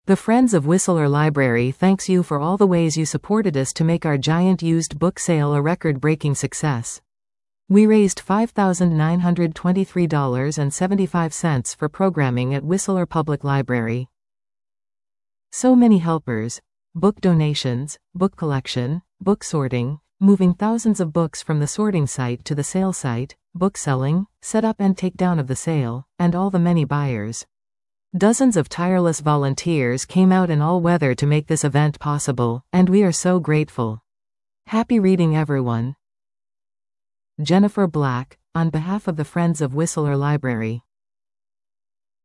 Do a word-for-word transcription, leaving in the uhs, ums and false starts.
The Friends of Whistler Library thanks you for all the ways you supported us to make our giant used book sale a record-breaking success. We raised five thousand nine hundred twenty-three dollars and seventy-five cents for programming at Whistler Public Library. So many helpers: book donations, book collection, book sorting, moving thousands of books from the sorting site to the sale site, book selling, setup and takedown of the sale, and all the many buyers. Dozens of tireless volunteers came out in all weather to make this event possible, and we are so grateful. Happy reading, everyone. Jennifer Black, on behalf of the Friends of Whistler Library.